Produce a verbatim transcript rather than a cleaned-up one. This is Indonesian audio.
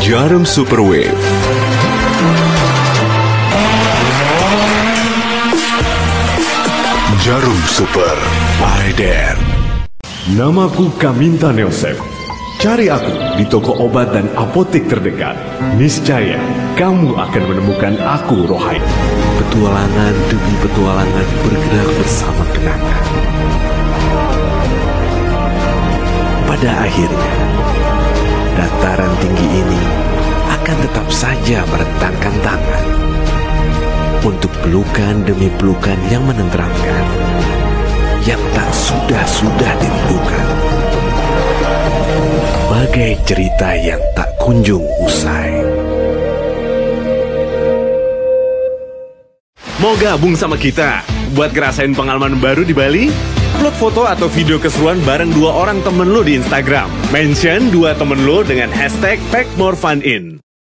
Jarum Super Wave. Jarum Super, I Dare. Namaku Kaminta Neosep. Cari aku di toko obat dan apotek terdekat. Niscaya kamu akan menemukan aku, Rohai. Petualangan demi petualangan bergerak bersama kenangan. Pada akhirnya, dataran tinggi ini akan tetap saja merentangkan tangan untuk pelukan demi pelukan yang menenteramkan, yang tak sudah-sudah dirindukan. Bagai cerita yang tak kunjung usai. Mau gabung sama kita? Buat ngerasain pengalaman baru di Bali? Upload foto atau video keseruan bareng dua orang temen lo di Instagram. Mention dua temen lo dengan hashtag Pack More Fun In.